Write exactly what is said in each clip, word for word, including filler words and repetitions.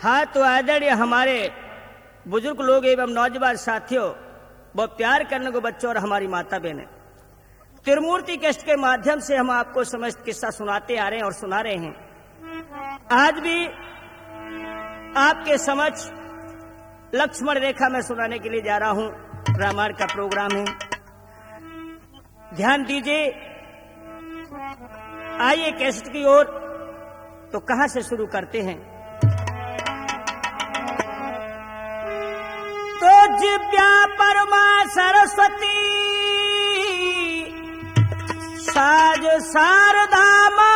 हाँ तो आदरणीय हमारे बुजुर्ग लोग एवं नौजवान साथियों, बहुत प्यार करने को बच्चों और हमारी माता बहनें, त्रिमूर्ति कष्ट के माध्यम से हम आपको समस्त किस्सा सुनाते आ रहे हैं और सुना रहे हैं। आज भी आपके समक्ष लक्ष्मण रेखा में सुनाने के लिए जा रहा हूं। रामायण का प्रोग्राम है, ध्यान दीजिए। आइए कैसेट की ओर। तो कहां से शुरू करते हैं? तो जिव्या परमा सरस्वती साज शारदा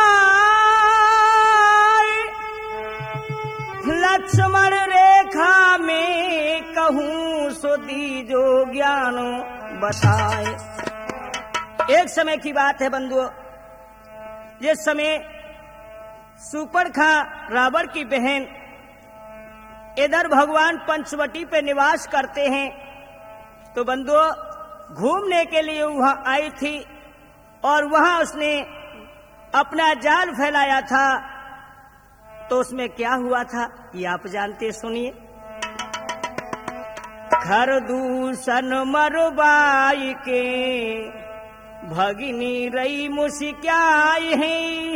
लक्ष्मण रेखा में कहूं सो दीजो ज्ञान बताए। एक समय की बात है बंधुओं, जिस समय सुपर्णखा रावण की बहन इधर भगवान पंचवटी पे निवास करते हैं, तो बंधुओं घूमने के लिए वहां आई थी और वहां उसने अपना जाल फैलाया था। तो उसमें क्या हुआ था ये आप जानते, सुनिए। खरदूषण मरबाई के भगिनी रई मुस्क्याई है,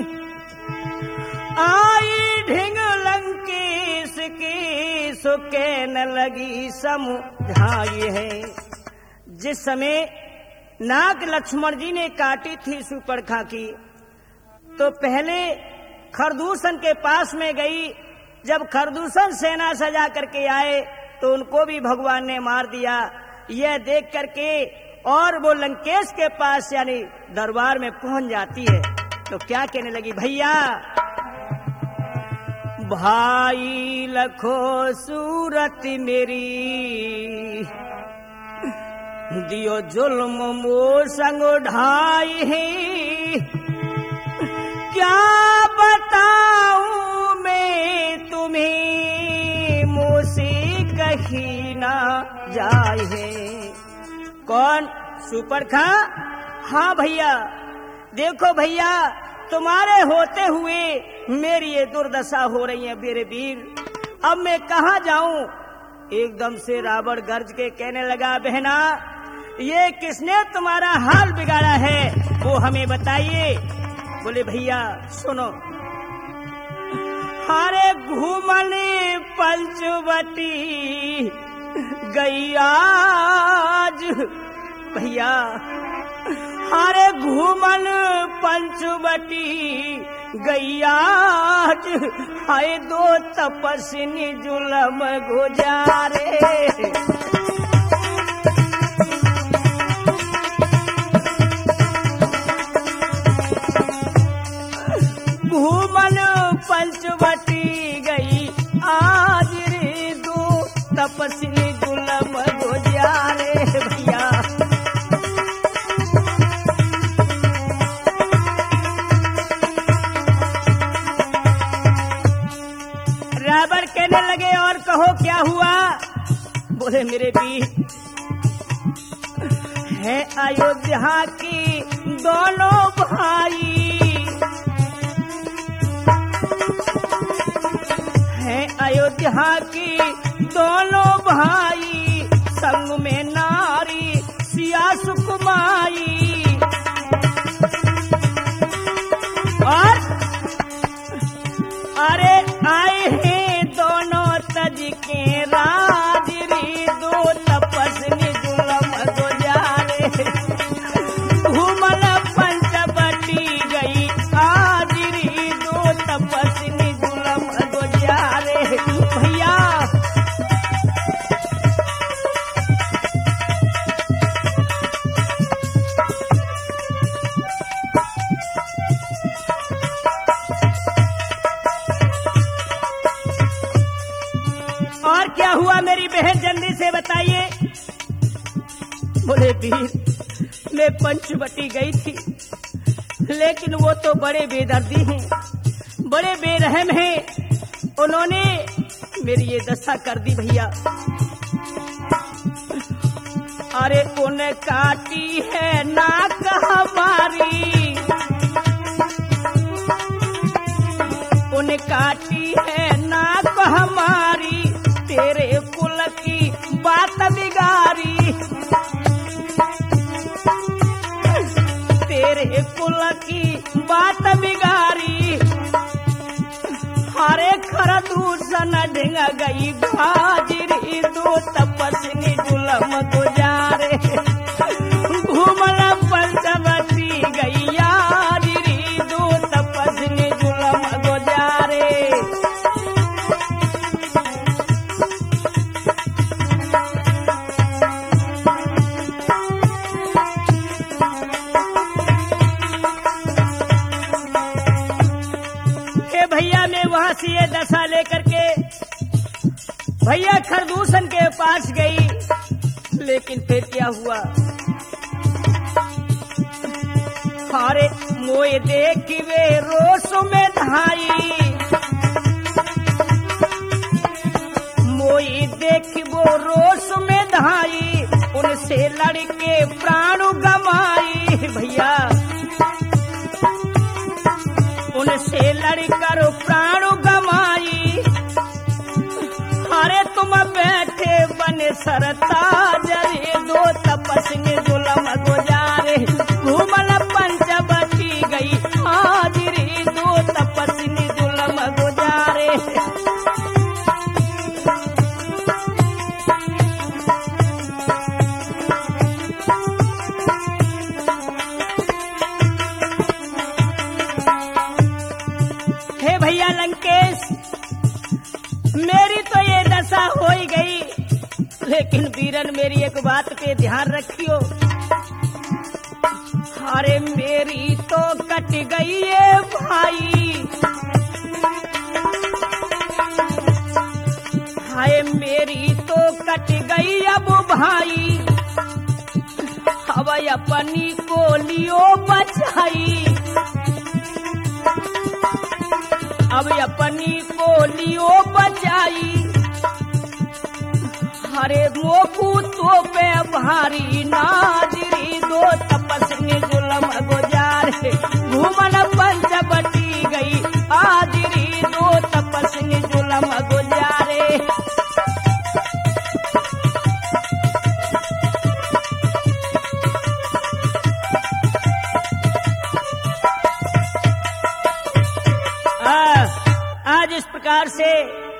आई ढिंग लंकेश के सुके न लगी समझाई है। जिस समय नाग लक्ष्मण जी ने काटी थी सुपर्णखा की, तो पहले खरदूषण के पास में गई। जब खरदूषण सेना सजा करके आए तो उनको भी भगवान ने मार दिया। यह देख करके और वो लंकेश के पास यानी दरबार में पहुंच जाती है, तो क्या कहने लगी, भैया भाई लखो सूरत मेरी, दियो जुल्म मो संग ढाई है, क्या बताऊं मैं तुम्हें मुझसे कहीं ना जाए है। कौन? सुपर्णखा? हाँ भैया, देखो भैया तुम्हारे होते हुए मेरी ये दुर्दशा हो रही है मेरे वीर, अब मैं कहाँ जाऊं। एकदम से रावण गर्ज के कहने लगा, बहना ये किसने तुम्हारा हाल बिगाड़ा है वो हमें बताइए। बोले भैया सुनो, हारे घूमने पंचवटी गई आज, भैया हारे घूमन पंचवटी गई आज, आए दो तपस्विनी जुलम गुजारे। घूमन पंचवटी गई आज रे, दो तपस्विनी जुलम गुजारे। भैया रावण कहने लगे, और कहो क्या हुआ। बोले मेरे भी है अयोध्या की दोनों भाई, है अयोध्या की दोनों भाई, संग में नारी सिया सुकुमाई, और अरे आए हैं दोनों तज के राज रे, दो तपस्विनी जुलम गुजारे। घूमल पंचवटी गई आज रे, दो तपस्विनी जुलम गुजारे। भैया और क्या हुआ मेरी बहन, जल्दी से बताइए। बोले वीर मैं पंचवटी गई थी, लेकिन वो तो बड़े बेदर्दी हैं, बड़े बेरहम हैं, उन्होंने मेरी ये दशा कर दी भैया। अरे उन काटी है नाक हमारी, उन काटी है नाक हमारी, सन ढिंग गई बाजरी दो तपस्नी जुलम गुजारे घूमल पंचवटी गई यारी दो तपस्नी जुलम गुजारे। भैया मैं वहां से ये दशा लेकर के भैया खरदूषण के पास गई, लेकिन फिर क्या हुआ? हारे मोए देख वे रोष में धाई, मोए देख वो रोष में धाई, उनसे लड़के प्राण गमाई। भैया उनसे लड़कर प्राण गमाई, अरे तुम बैठे बने सरताज रे दो तपस्नी जुलम गुजारे घूमल पंचवटी गई हाजिरी दो तपस्नी जुलम गुजारे। हे भैया लंकेश, मेरी तो ये दशा हो ही गई, लेकिन वीरन मेरी एक बात पे ध्यान रखियो। अरे मेरी तो कट गई ये भाई, हाय मेरी तो कट गई अब भाई, अब अपनी को लियो बचाई, अब अपनी को लियो बचाई। हरे मोकू तो पे भारी नाजरी दो तपस्नी